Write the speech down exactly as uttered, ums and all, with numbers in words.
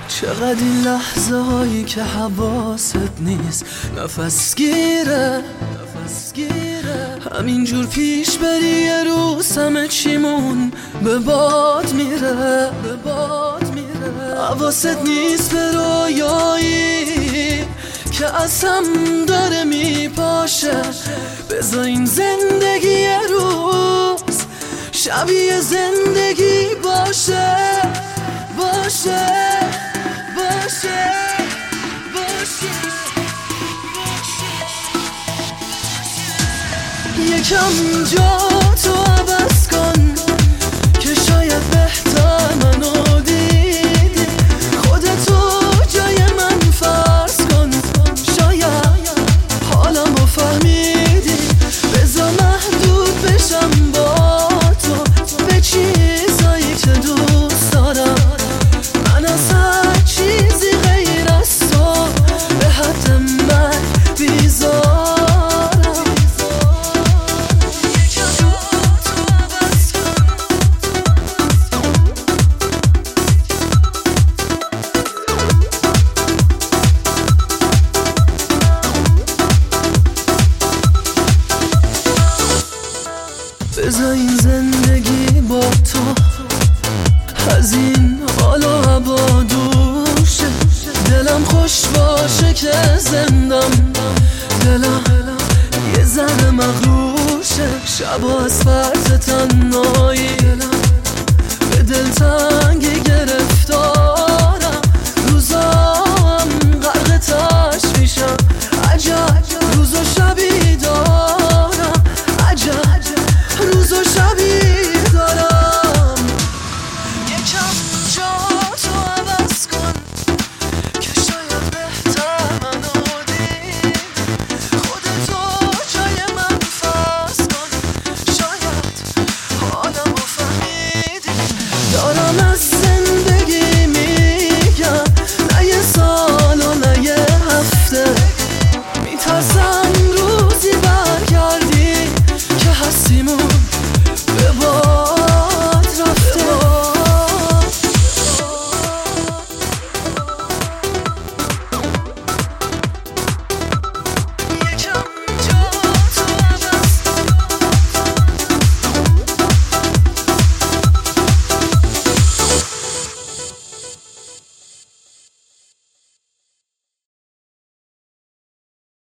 چقدر این لحظه هایی که حواست نیست نفس گیره نفس گیره همینجور پیش بری یه روز همه چیمون به باد میره به باد میره حواست نیست به رویایی که از هم داره میپاشه بذار این زندگی یه روز شبیه زندگی باشه باشه باشه باشه یکم جا تو عوض کن که شاید بهتر منو دیدی خودتو جای من فرض کن شاید حالمو فهمیدی بذار محدود بشم با تو به چیزایی که دوست دارم من از هر چیزی غیر از تو به حد من بیزارم بذار این زندگی با تو از این حال و هوا دور شه دلم خوش باشه که زندم دلم یه ذره مغرور شه شبا از فرط تنهایی به دلتنگی گرفتار